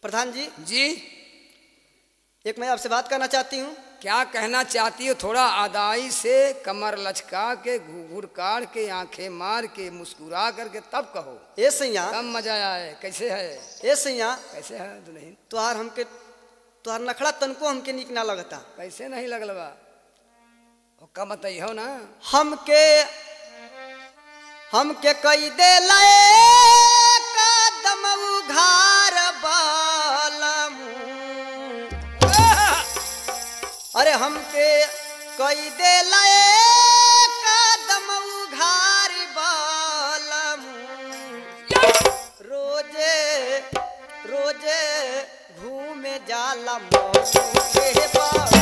प्रधान जी, जी एक मैं आपसे बात करना चाहती हूँ। क्या कहना चाहती हो? थोड़ा आदाई से कमर लचका के घूघूर काट के आंखें मार के मुस्कुरा करके तब कहो, ए सैया, तब मजा आए। कैसे है? ए सैया, कैसे है दुल्हन? तुहार नखड़ा तनको हमके नीक ना लगता। कैसे नहीं लगल बा? का बताइयो ना। हमके कई दे लए कदम उघार बालमू। अरे हमके कई दे लए कदम उघार बालमू। रोजे रोजे घूमे जाला मऊ के बाल।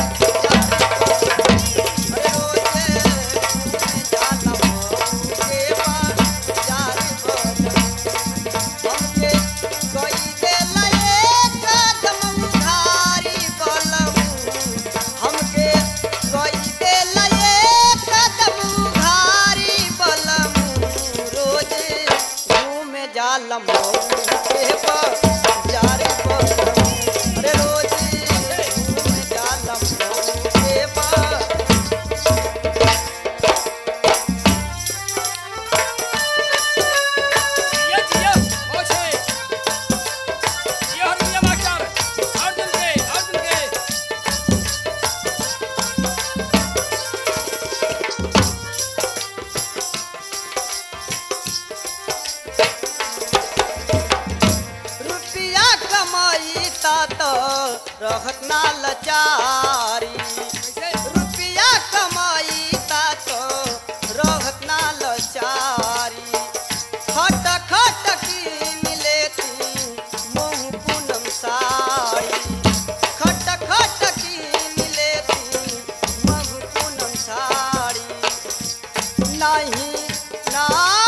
रहत ना लचारी, रुपया कमाई ता तो रहत ना लचारी। खट खट की मिलेती मोह पूनम साड़ी। खट खट की मिलेती मोह पूनम साड़ी। नहीं ना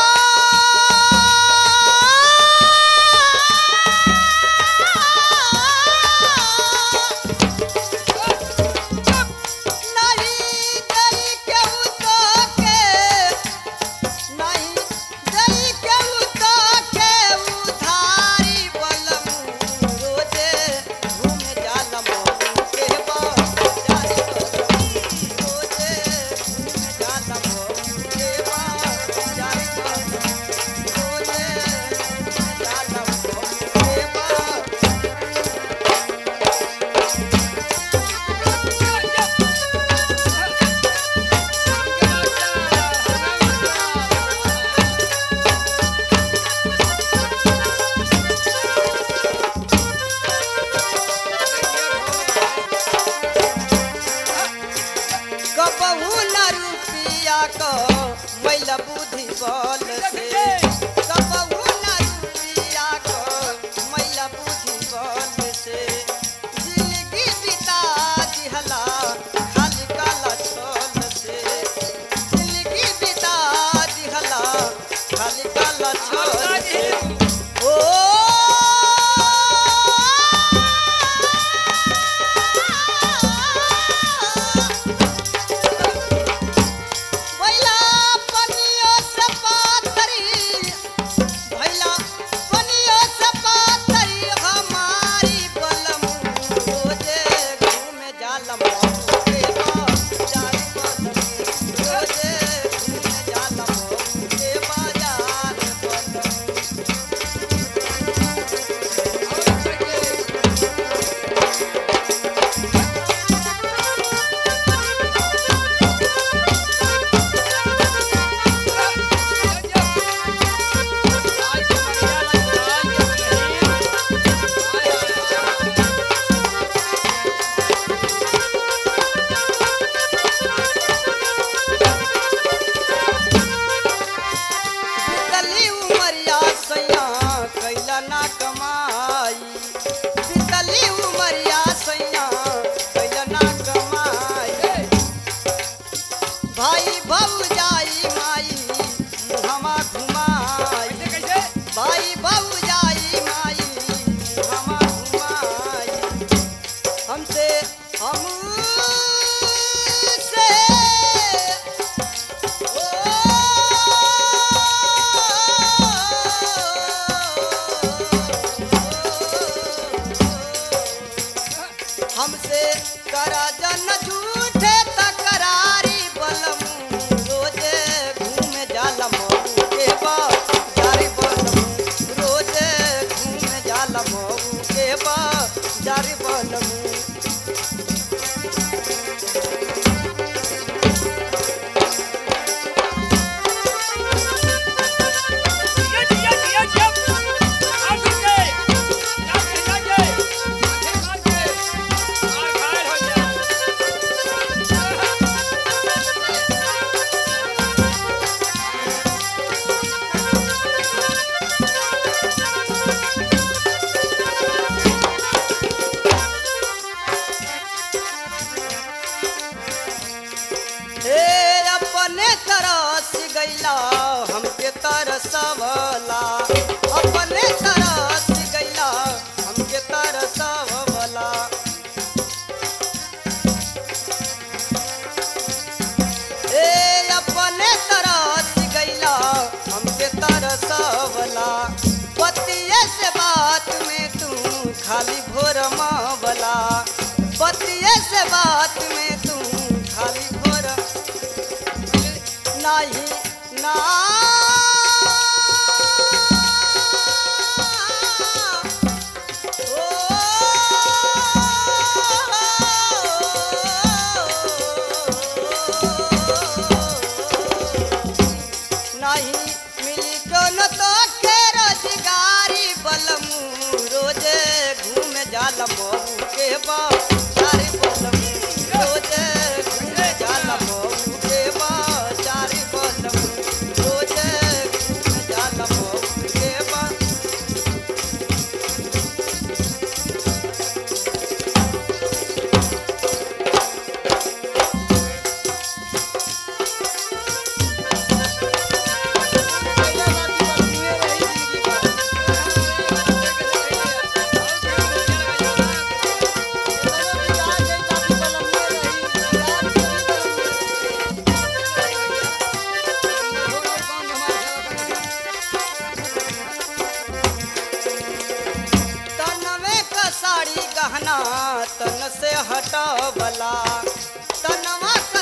मैला बुद्धि बल से। कबहू ना रुपया को मैला बुद्धि बल से। जिंदगी बिता दिहला खाली काला छल से। जिंदगी बिता दिहला खाली काला छल से। ओ हमसे करा जन झूठे तकरारी बलमू रोजे घूमे जाला मऊ के बाजारी बलमू रोजे घूमे जाला मऊ के बाजारी बलमू अपने तरस गैला हमके तरसवला अपने तरस गैला हमके तरसवला अपने तरस गैला हमके तरसवला पतिये से बात में तू खाली भोर मावला पतिये से बात में तू खाली भोर नाही ना नहीं मिली कोनो तो के रोजगारी बलमू रोजे घूमे जाला मऊ के बाजारी बलमू रोजे घूमे जाला मऊ के बाजारी बलमू रोजे घूमे जाला मऊ के साड़ी गहना तन से हटावला तनवा